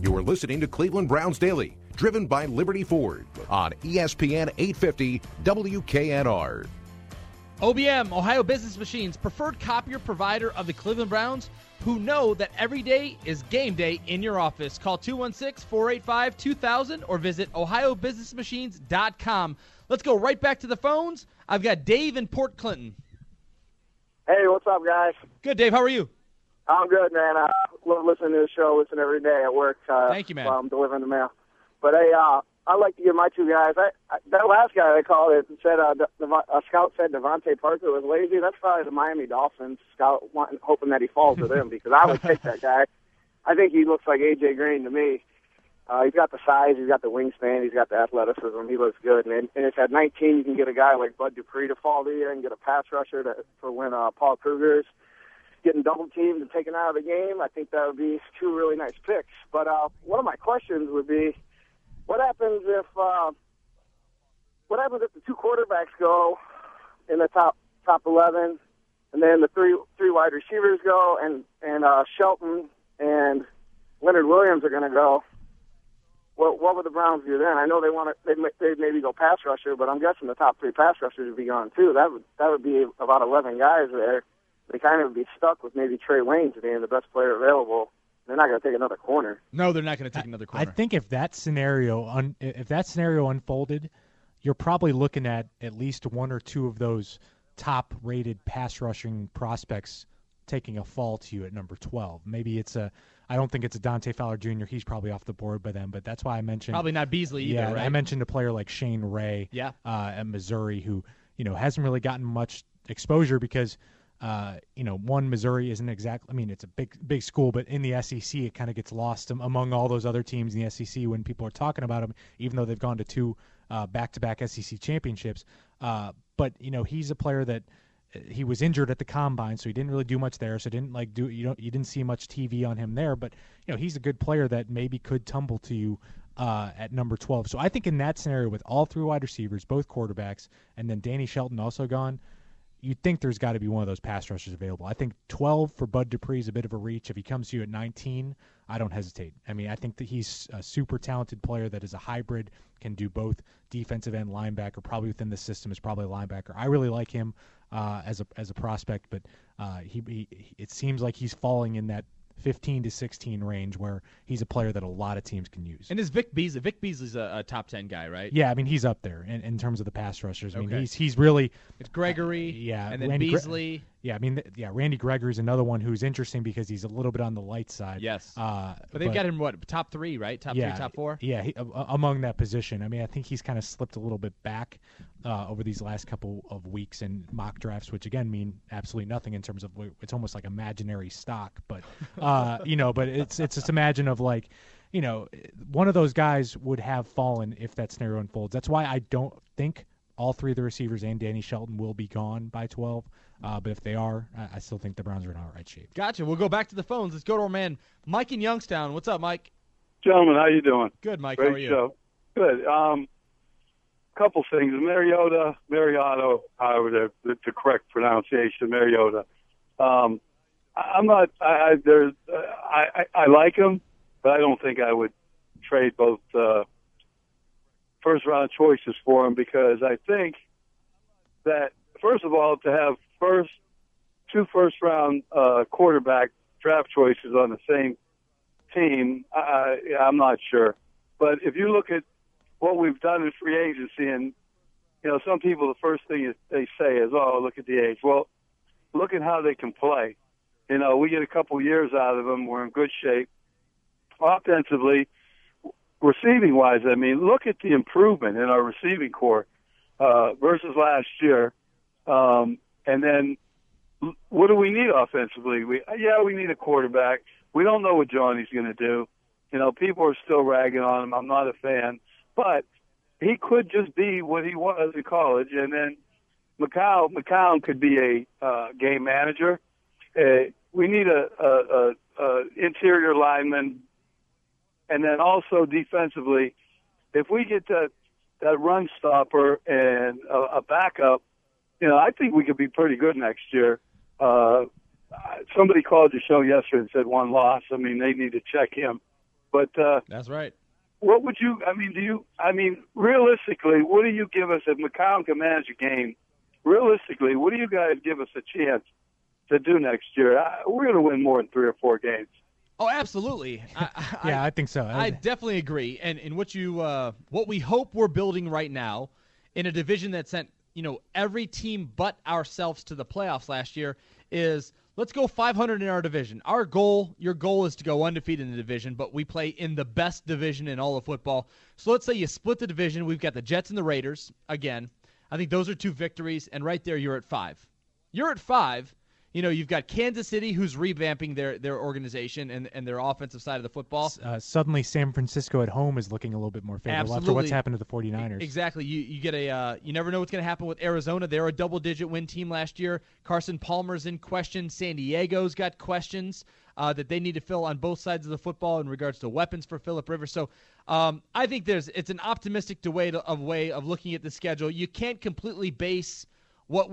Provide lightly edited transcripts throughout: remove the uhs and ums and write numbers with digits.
You are listening to Cleveland Browns Daily, driven by Liberty Ford on ESPN 850 WKNR. OBM, Ohio Business Machines, preferred copier provider of the Cleveland Browns, who know that every day is game day in your office. Call 216-485-2000 or visit ohiobusinessmachines.com. Let's go right back to the phones. I've got Dave in Port Clinton. Hey, what's up, guys? Good, Dave. How are you? I'm good, man. I love listening to the show. Listen every day at work. Thank you, man. While I'm delivering the mail. But, hey, I'd like to give my two guys. That last guy that called it said a scout said Devontae Parker was lazy. That's probably the Miami Dolphins scout hoping that he falls to them because I would take that guy. I think he looks like A.J. Green to me. He's got the size, he's got the wingspan, he's got the athleticism. He looks good. And if at 19 you can get a guy like Bud Dupree to fall to you and get a pass rusher for when Paul Kruger's getting double-teamed and taken out of the game, I think that would be two really nice picks. But one of my questions would be, what happens if the two quarterbacks go in the top 11, and then the three wide receivers go, and Shelton and Leonard Williams are going to go? What would the Browns do then? I know they'd maybe go pass rusher, but I'm guessing the top three pass rushers would be gone too. That would be about 11 guys there. They kind of would be stuck with maybe Trey Waynes being the best player available. They're not going to take another corner. No, they're not going to take another corner. I think if that scenario unfolded, you're probably looking at least one or two of those top-rated pass rushing prospects taking a fall to you at number 12. Maybe I don't think it's a Dante Fowler Jr. He's probably off the board by then, but that's why I mentioned probably not Beasley either. Yeah, right? I mentioned a player like Shane Ray, at Missouri, who hasn't really gotten much exposure because. One, Missouri isn't exactly. I mean, it's a big school, but in the SEC, it kind of gets lost among all those other teams in the SEC when people are talking about them, even though they've gone to two back-to-back SEC championships. But he's a player that he was injured at the combine, so he didn't really do much there. So you didn't see much TV on him there. But he's a good player that maybe could tumble to you at number 12. So I think in that scenario, with all three wide receivers, both quarterbacks, and then Danny Shelton also gone. You'd think there's got to be one of those pass rushers available. I think 12 for Bud Dupree is a bit of a reach. If he comes to you at 19, I don't hesitate. I mean, I think that he's a super talented player that is a hybrid, can do both defensive and linebacker. Probably within the system is probably a linebacker. I really like him as a prospect, but it seems like he's falling in that 15 to 16 range where he's a player that a lot of teams can use. And is Vic Beasley's a top 10 guy, right? Yeah, I mean, he's up there in terms of the pass rushers. I mean, Okay. he's really – It's Gregory, and then Beasley. Randy Gregory's another one who's interesting because he's a little bit on the light side. Yes. But they've got him, top three, right? Top three, top four? Yeah, among that position. I mean, I think he's kind of slipped a little bit back over these last couple of weeks in mock drafts, which, again, mean absolutely nothing in terms of it's almost like imaginary stock. But, but it's just imagine of like, one of those guys would have fallen if that scenario unfolds. That's why I don't think all three of the receivers and Danny Shelton will be gone by 12. But if they are, I still think the Browns are in all right shape. Gotcha. We'll go back to the phones. Let's go to our man, Mike in Youngstown. What's up, Mike? Gentlemen, how you doing? Good, Mike. Great How are you? show. Good. Couple things. Mariota, however the correct pronunciation, Mariota. I'm not. I like him, but I don't think I would trade both first-round choices for him because I think that, first of all, to have two first-round quarterback draft choices on the same team, I'm not sure. But if you look at what we've done in free agency, and some people, the first thing they say is, "Oh, look at the age." Well, look at how they can play. We get a couple years out of them. We're in good shape. Offensively, receiving-wise, I mean, look at the improvement in our receiving core versus last year. And then what do we need offensively? We need a quarterback. We don't know what Johnny's going to do. People are still ragging on him. I'm not a fan. But he could just be what he was in college. And then McCown could be a game manager. We need a interior lineman. And then also defensively, if we get that run stopper and a backup, I think we could be pretty good next year. Somebody called the show yesterday and said one loss. I mean, they need to check him. But that's right. What would you? Realistically, what do you give us if McCown can manage a game? Realistically, what do you guys give us a chance to do next year? We're going to win more than 3 or 4 games. Oh, absolutely. I think so. I definitely agree. And in what we hope we're building right now, in a division that sent every team but ourselves to the playoffs last year, is let's go 500 in our division. Your goal is to go undefeated in the division, but we play in the best division in all of football. So let's say you split the division. We've got the Jets and the Raiders again. I think those are 2 victories, and right there you're at 5. You're at 5. You've got Kansas City, who's revamping their organization and their offensive side of the football. Suddenly, San Francisco at home is looking a little bit more favorable after what's happened to the 49ers. Exactly. You get you never know what's going to happen with Arizona. They're a double-digit win team last year. Carson Palmer's in question. San Diego's got questions that they need to fill on both sides of the football in regards to weapons for Phillip Rivers. So I think it's an optimistic way of looking at the schedule. You can't completely base what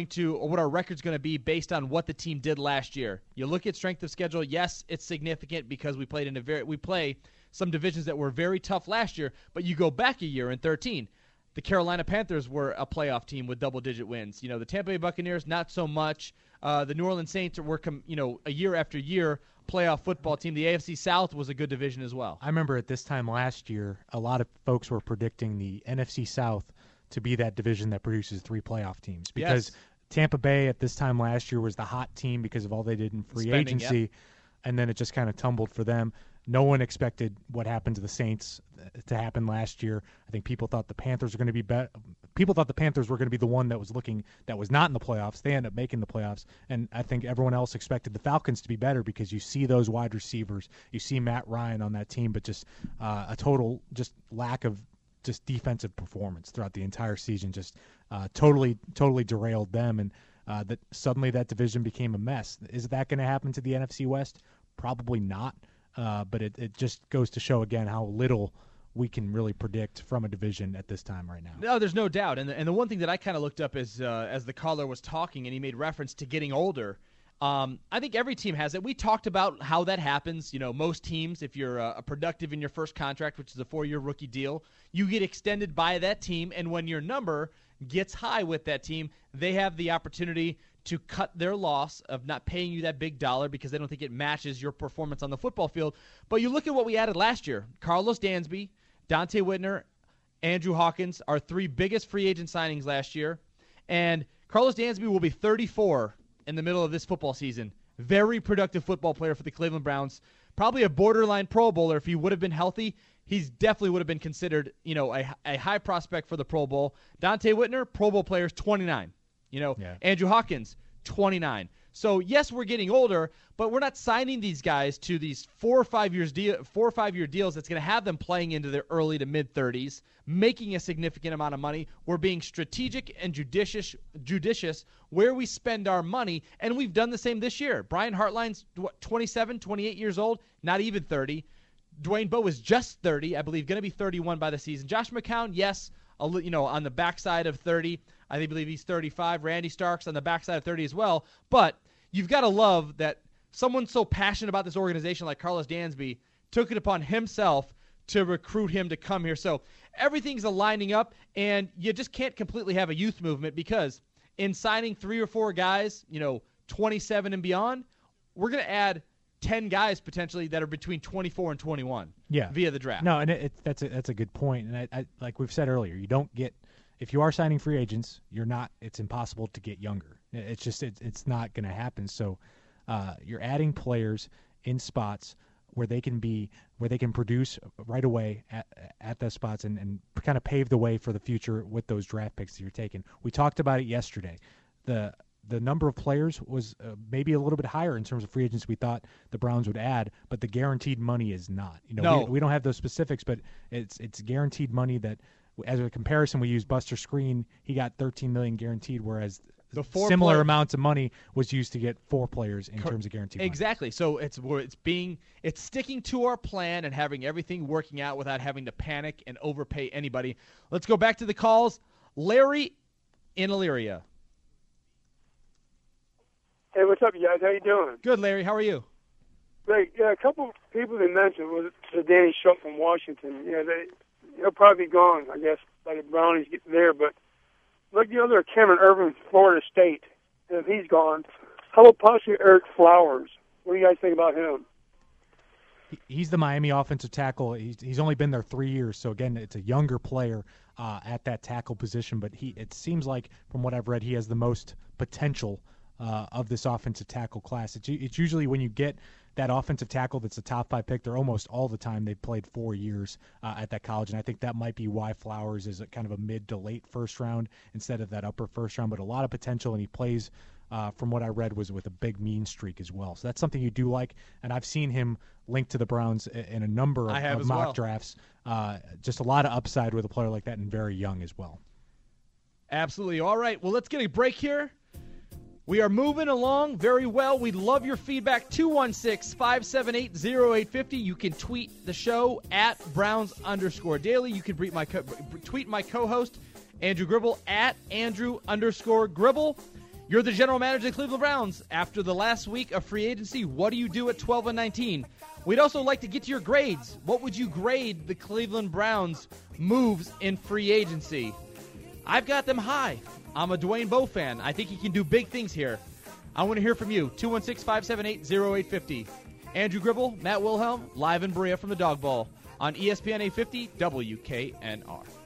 our record's going to be based on what the team did last year. You look at strength of schedule. Yes, it's significant because we play some divisions that were very tough last year. But you go back a year in 2013, the Carolina Panthers were a playoff team with double-digit wins. The Tampa Bay Buccaneers not so much. The New Orleans Saints were a year after year playoff football team. The AFC South was a good division as well. I remember at this time last year, a lot of folks were predicting the NFC South to be that division that produces 3 playoff teams, because Tampa Bay at this time last year was the hot team because of all they did in free agency, and then it just kind of tumbled for them. No one expected what happened to the Saints to happen last year. I think people thought the Panthers were going to be better. People thought the Panthers were going to be the one that was not in the playoffs. They ended up making the playoffs, and I think everyone else expected the Falcons to be better because you see those wide receivers, you see Matt Ryan on that team, but just a total lack of just defensive performance throughout the entire season just totally derailed them, and that suddenly that division became a mess. Is that going to happen to the NFC West? Probably not, but it just goes to show again how little we can really predict from a division at this time right now. No, there's no doubt. And the one thing that I kind of looked up is as the caller was talking and he made reference to getting older, I think every team has it. We talked about how that happens. Most teams, if you're productive in your first contract, which is a 4-year rookie deal, you get extended by that team, and when your number gets high with that team, they have the opportunity to cut their loss of not paying you that big dollar because they don't think it matches your performance on the football field. But you look at what we added last year. Carlos Dansby, Dante Whitner, Andrew Hawkins, our 3 biggest free agent signings last year. And Carlos Dansby will be 34 in the middle of this football season. Very productive football player for the Cleveland Browns. Probably a borderline Pro Bowler if he would have been healthy. He's definitely would have been considered, a high prospect for the Pro Bowl. Dante Whitner, Pro Bowl player, is 29. Andrew Hawkins, 29. So yes, we're getting older, but we're not signing these guys to these 4 or 5 year deals that's going to have them playing into their early to mid 30s, making a significant amount of money. We're being strategic and judicious where we spend our money, and we've done the same this year. Brian Hartline's 27, 28 years old, not even 30. Dwayne Bowe is just 30, I believe, going to be 31 by the season. Josh McCown, yes, on the backside of 30. I believe he's 35. Randy Starks on the backside of 30 as well. But you've got to love that someone so passionate about this organization like Carlos Dansby took it upon himself to recruit him to come here. So everything's aligning up, and you just can't completely have a youth movement because in signing 3 or 4 guys, 27 and beyond, we're going to add 10 guys potentially that are between 24 and 21 via the draft. No, and that's a good point. And I like we've said earlier, you don't get – if you are signing free agents, it's impossible to get younger. It's not going to happen. So you're adding players in spots where they can produce right away at those spots and kind of pave the way for the future with those draft picks that you're taking. We talked about it yesterday. The number of players was maybe a little bit higher in terms of free agents we thought the Browns would add, but the guaranteed money is not. We don't have those specifics, but it's guaranteed money that, as a comparison, we use Buster Skrine. He got $13 million guaranteed, whereas the similar amounts of money was used to get 4 players in terms of guaranteed money. Exactly. So it's sticking to our plan and having everything working out without having to panic and overpay anybody. Let's go back to the calls. Larry in Elyria. Hey, what's up, you guys? How you doing? Good, Larry. How are you? A couple of people they mentioned was Danny Schupp from Washington. He'll probably be gone, I guess, by the Brownies get there. But look, there Cameron Irvin, Florida State. And if he's gone, how about possibly Eric Flowers? What do you guys think about him? He's the Miami offensive tackle. He's only been there 3 years, so again, it's a younger player at that tackle position. But it seems like, from what I've read, he has the most potential of this offensive tackle class. It's usually when you get that offensive tackle that's a top 5 pick, they're almost all the time they've played 4 years at that college, and I think that might be why Flowers is kind of a mid to late first round instead of that upper first round. But a lot of potential, and he plays. From what I read, was with a big mean streak as well. So that's something you do like, and I've seen him linked to the Browns in a number of mock drafts. Just a lot of upside with a player like that, and very young as well. Absolutely. All right, well, let's get a break here. We are moving along very well. We'd love your feedback, 216-578-0850. You can tweet the show at Browns_Daily. You can tweet my co-host, Andrew Gribble, at Andrew_Gribble. You're the general manager of the Cleveland Browns. After the last week of free agency, what do you do at 12-19? We'd also like to get to your grades. What would you grade the Cleveland Browns' moves in free agency? I've got them high. I'm a Dwayne Bowe fan. I think he can do big things here. I want to hear from you. 216-578-0850. Andrew Gribble, Matt Wilhelm, live in Berea from the Dog Ball on ESPN 850 WKNR.